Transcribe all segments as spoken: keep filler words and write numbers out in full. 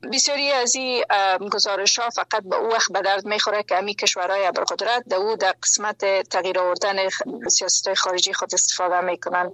بسیاری از این گزارش ها فقط به او وقت به درد میخوره که امی کشورهای ابرقدرت در او در قسمت تغییر آوردن سیاست های خارجی خود استفاده میکنن.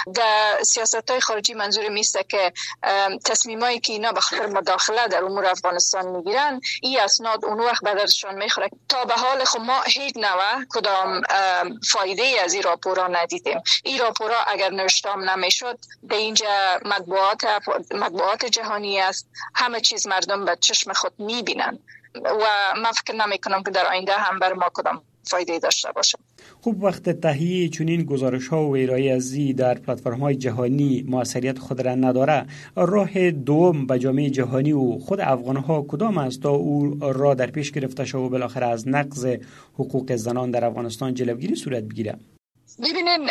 در سیاست های خارجی منظور میسته که تصمیمایی که اینا به خاطر مداخله در امور افغانستان میگیرن این اسناد اون وقت به دردشان میخوره. تا به حال خب ما هیچ نوع کدام فایده از این راپورا ندیدیم. این راپورا اگر نوشتام نمیشد به اینجا مطبوعات مطبوعات جهانی است، همه چیز مردم به چشم خود میبینن و من فکر نمی کنم که در آینده هم بر ما کدام فایده داشته باشه. خوب، وقت تهیه چنین گزارش ها و ارائه از این در پلتفرم های جهانی موثریت خود را نداره، راه دوم به جامعه جهانی و خود افغان ها کدام است تا او را در پیش گرفته شود و بالاخره از نقض حقوق زنان در افغانستان جلوگیری صورت بگیره؟ ببینین،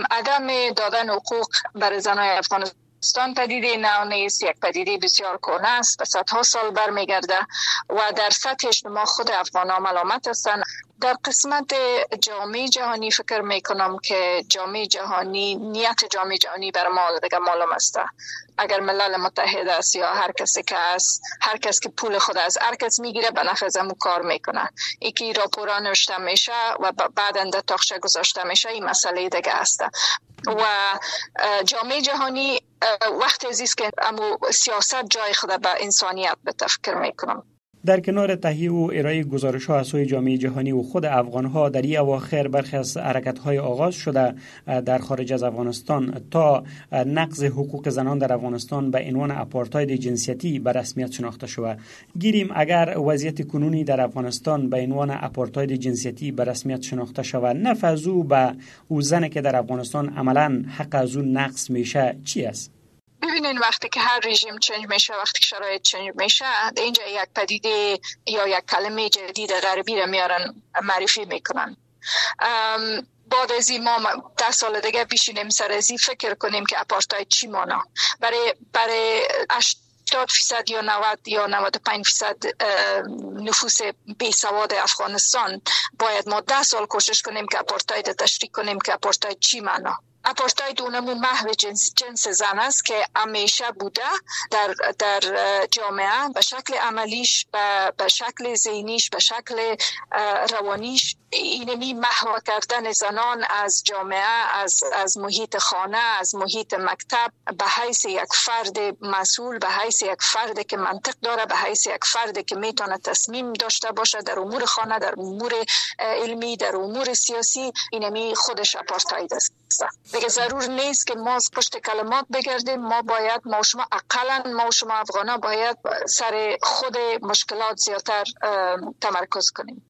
عدم دادن حقوق برای زنای افغانستان پدیده نو نیست، یک پدیده بسیار کهنه است، به صدها سال برمیگرده و در سطح اجتماع خود افغان‌ها ملامت هستند. در قسمت جامعه جهانی فکر میکنم که جامعه جهانی نیت جامعه جهانی بر ما دیگه معلوم است. اگر ملل متحد است یا هر کسی که است، هر کس که پول خود از هر کس میگیره به نفع زمو کار میکنه، یکی راپورا نوشته میشه و بعداً در تاخچه گذاشته میشه، این مسئله دیگه است. و جامعه جهانی وقت عزیز که امو سیاست جای خود به انسانیت به تفکر میکنم. در کنار تهیه و ارائه گزارش ها از سوی جامعه جهانی و خود افغان ها در این اواخر برخی از حرکت های آغاز شده در خارج از افغانستان تا نقض حقوق زنان در افغانستان به عنوان آپارتاید جنسیتی به رسمیت شناخته شود. گیریم اگر وضعیت کنونی در افغانستان به عنوان آپارتاید جنسیتی به رسمیت شناخته شود، نفذو به او زنی که در افغانستان عملا حق از اون نقض میشه چی است؟ ببینین، وقتی که هر رژیم چنج میشه، وقتی که شرایط چنج میشه، اینجا یک پدیده یا یک کلمه جدید غربی رو میارن معرفی میکنن. بعد از این ما ده سال دیگه بشینیم سر از این فکر کنیم که آپارتاید چی مانا. برای برای هشتاد فیصد یا نود یا نود و پنج فیصد نفوس بی سواد افغانستان باید ما ده سال کوشش کنیم که آپارتاید تشریح کنیم که آپارتاید چی مانا. آپارتاید اونمو محو جنس, جنس زن است که همیشه بوده در در جامعه، به شکل عملیش، به, به شکل ذهنیش، به شکل روانیش، اینمی محو کردن زنان از جامعه، از از محیط خانه، از محیط مکتب، به حیث یک فرد مسئول، به حیث یک فرد که منطق داره، به حیث یک فرد که میتونه تصمیم داشته باشه در امور خانه، در امور علمی، در امور سیاسی. اینمی خودش آپارتاید است. دیگه ضرور نیست که ما پشت کلمات بگردیم. ما باید، ما شما اقلا ما شما افغانا باید سر خود مشکلات زیادتر تمرکز کنیم.